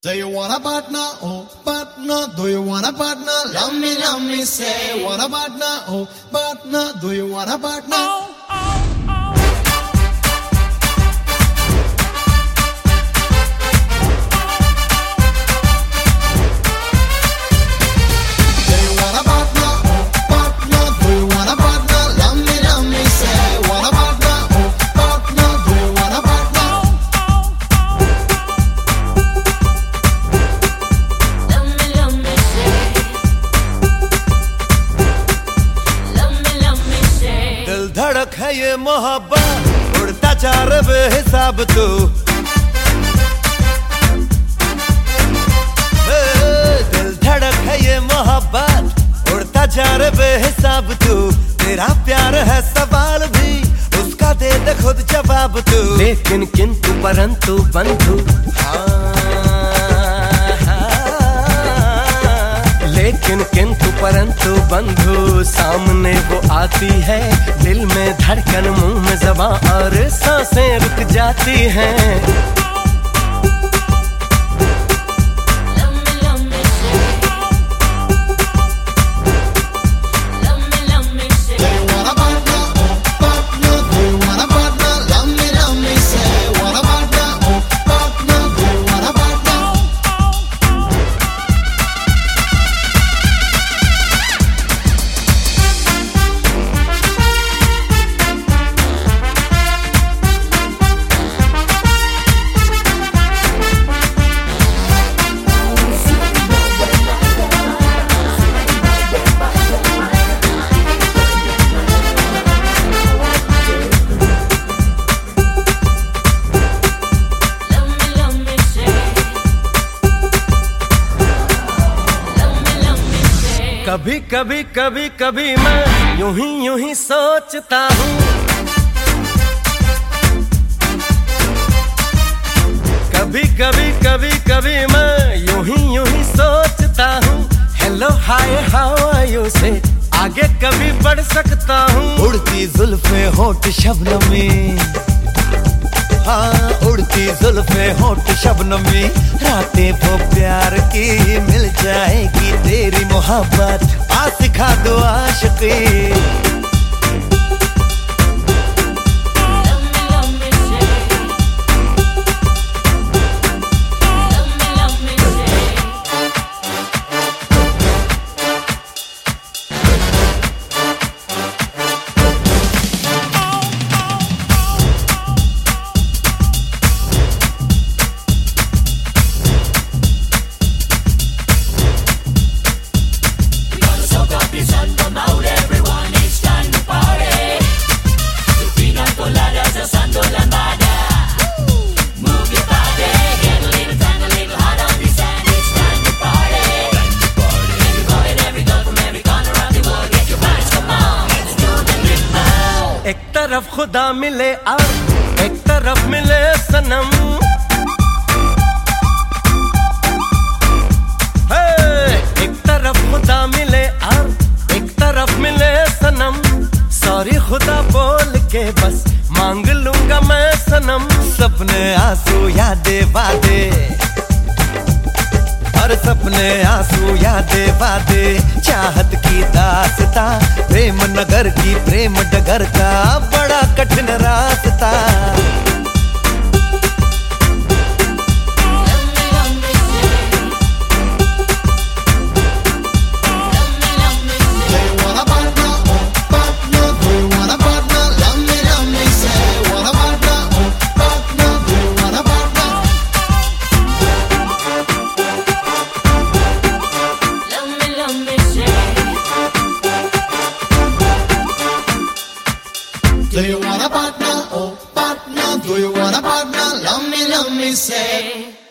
Do you want a partner? Oh, partner. Do you want a partner? Love me, say. Want a partner? Oh, partner. Do you want a partner? Oh, oh, oh. Do you want a partner? Oh, partner. Do you want a partner? Love me, say. Want a partner? Oh, partner. Do you want a partner? धड़क है ये मोहब्बत उड़ता चार बेहिसाब तू दिल धड़क है ये मोहब्बत उड़ता चार बेहिसाब तू तेरा प्यार है सवाल भी उसका दे दे खुद जवाब तू लेकिन किंतु परंतु बंधु लेकिन किंतु परंतु बंधु सामने वो आती है दिल में धड़कन मुंह में ज़बान और सांसें रुक जाती हैं कभी कभी कभी कभी मैं यूं ही सोचता हूँ कभी कभी कभी कभी मैं यूं ही सोचता हूँ hello hi how are you से आगे कभी बढ़ सकता हूँ उड़ती जुल्फे होठ शबनमी हाँ उड़ती जुल्फे होठ शबनमी रातें वो प्यार की मिल जाएगी तेरी मोहब्बत आ सिखा दो आशिकी एक तरफ खुदा मिले और एक तरफ मिले सनम एक तरफ खुदा मिले और एक तरफ मिले सनम सॉरी खुदा बोल के बस मांग लूंगा मैं सनम सपने आंसू यादें वादे हर सपने आंसू यादें वादे चाहत की दास्तां प्रेम नगर की प्रेम डगर का बड़ा कठिन रास्ता Do you want a partner? Oh, partner. Do you want a partner? Love me, say.